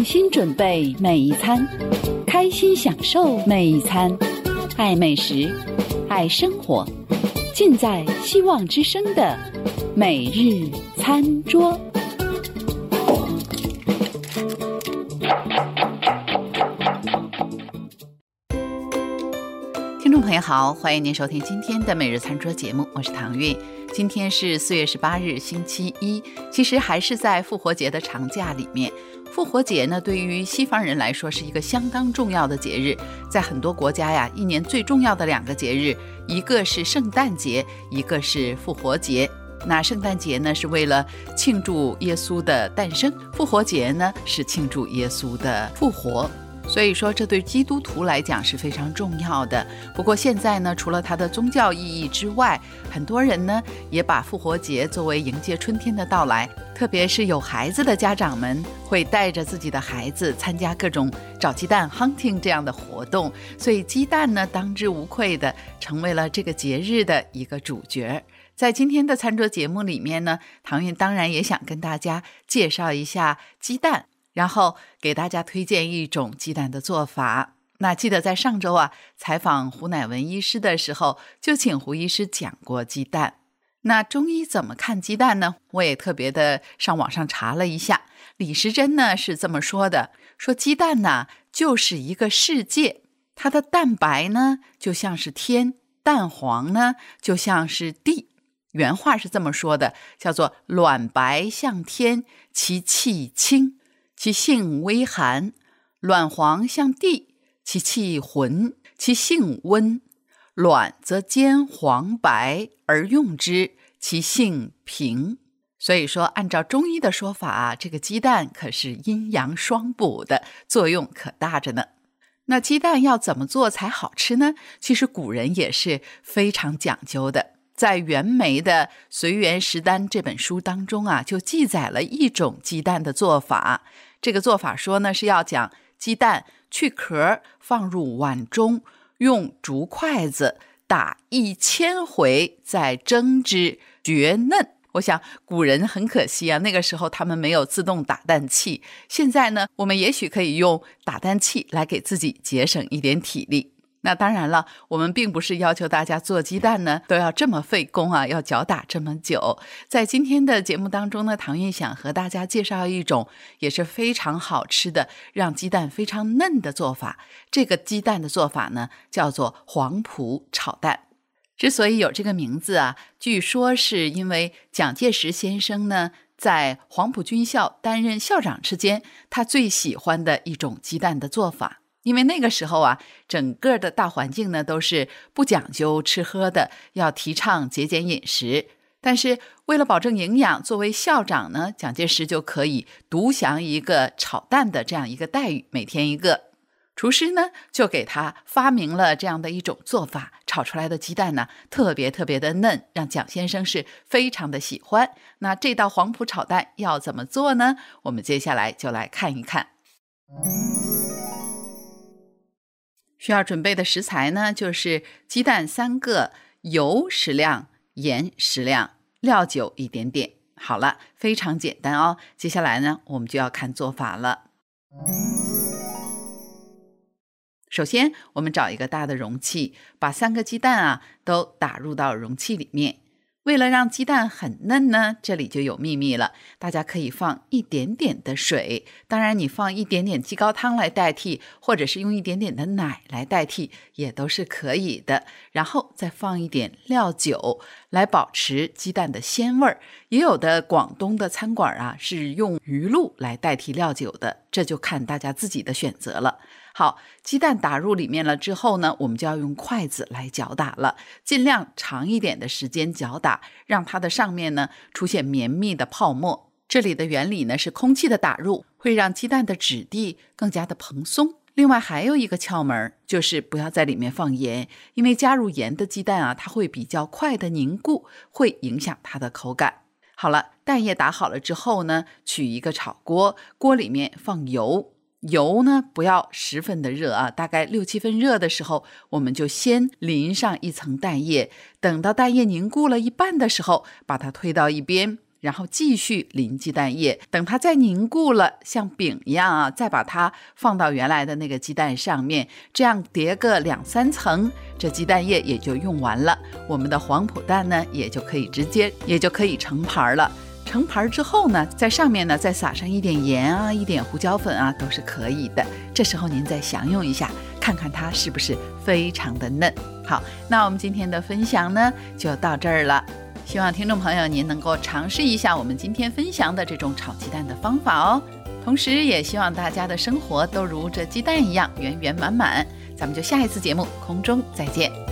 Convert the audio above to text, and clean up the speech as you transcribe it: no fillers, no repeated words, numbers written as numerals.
用心准备每一餐，开心享受每一餐，爱美食，爱生活，尽在希望之声的每日餐桌。听众朋友好，欢迎您收听今天的每日餐桌节目，我是唐韵。今天是4月18日星期一，其实还是在复活节的长假里面。复活节呢，对于西方人来说是一个相当重要的节日，在很多国家呀，一年最重要的2个节日，一个是圣诞节，一个是复活节。那圣诞节呢，是为了庆祝耶稣的诞生，复活节呢，是庆祝耶稣的复活。所以说这对基督徒来讲是非常重要的。不过现在呢，除了它的宗教意义之外，很多人呢也把复活节作为迎接春天的到来，特别是有孩子的家长们会带着自己的孩子参加各种找鸡蛋 hunting 这样的活动，所以鸡蛋呢当之无愧的成为了这个节日的一个主角。在今天的餐桌节目里面呢，唐韵当然也想跟大家介绍一下鸡蛋，然后给大家推荐一种鸡蛋的做法。那记得在上周采访胡乃文医师的时候，就请胡医师讲过鸡蛋。那中医怎么看鸡蛋呢？我也特别的上网上查了一下，李时珍呢是这么说的，说鸡蛋呢就是一个世界，它的蛋白呢就像是天，蛋黄呢就像是地。原话是这么说的，叫做卵白像天，其气清，其性微寒；卵黄像地，其气浑，其性温。卵则兼黄白而用之，其性平。所以说按照中医的说法这个鸡蛋可是阴阳双补的，作用可大着呢。那鸡蛋要怎么做才好吃呢？其实古人也是非常讲究的。在袁枚的《随园食单》这本书当中就记载了一种鸡蛋的做法。这个做法说呢，是要将鸡蛋去壳，放入碗中，用竹筷子打1000回，再蒸之，绝嫩。我想古人很可惜那个时候他们没有自动打蛋器。现在呢，我们也许可以用打蛋器来给自己节省一点体力。那当然了，我们并不是要求大家做鸡蛋呢都要这么费工要搅打这么久。在今天的节目当中呢，唐韵想和大家介绍一种也是非常好吃的，让鸡蛋非常嫩的做法。这个鸡蛋的做法呢，叫做黄埔炒蛋。之所以有这个名字据说是因为蒋介石先生呢，在黄埔军校担任校长之间，他最喜欢的一种鸡蛋的做法。因为那个时候整个的大环境呢都是不讲究吃喝的，要提倡节俭饮食。但是为了保证营养，作为校长呢，蒋介石就可以独享一个炒蛋的这样一个待遇，每天一个。厨师呢就给他发明了这样的一种做法，炒出来的鸡蛋呢特别特别的嫩，让蒋先生是非常的喜欢。那这道黄埔炒蛋要怎么做呢？我们接下来就来看一看。需要准备的食材呢，就是鸡蛋3个，油10两，盐10两，料酒一点点。好了，非常简单接下来呢，我们就要看做法了。首先，我们找一个大的容器，把3个鸡蛋都打入到容器里面。为了让鸡蛋很嫩呢，这里就有秘密了，大家可以放一点点的水，当然你放一点点鸡高汤来代替，或者是用一点点的奶来代替，也都是可以的。然后再放一点料酒来保持鸡蛋的鲜味儿。也有的广东的餐馆是用鱼露来代替料酒的，这就看大家自己的选择了。好，鸡蛋打入里面了之后呢，我们就要用筷子来搅打了，尽量长一点的时间搅打，让它的上面呢出现绵密的泡沫。这里的原理呢是空气的打入会让鸡蛋的质地更加的蓬松。另外还有一个窍门，就是不要在里面放盐，因为加入盐的鸡蛋它会比较快的凝固，会影响它的口感。好了，蛋液打好了之后呢，取一个炒锅，锅里面放油。油呢不要十分的热大概6、7分热的时候，我们就先淋上一层蛋液，等到蛋液凝固了一半的时候，把它推到一边， 然后继续淋鸡蛋液，等它再凝固了，像饼一样啊，再把它放到原来的那个鸡蛋上面，这样叠个2-3层，这鸡蛋液也就用完了，我们的黄浦蛋呢也就可以盛盘了。盛盘之后呢，在上面呢再撒上一点盐啊，一点胡椒粉啊，都是可以的。这时候您再享用一下，看看它是不是非常的嫩。好，那我们今天的分享呢就到这儿了，希望听众朋友您能够尝试一下我们今天分享的这种炒鸡蛋的方法哦。同时也希望大家的生活都如这鸡蛋一样圆圆满满。咱们就下一次节目空中再见。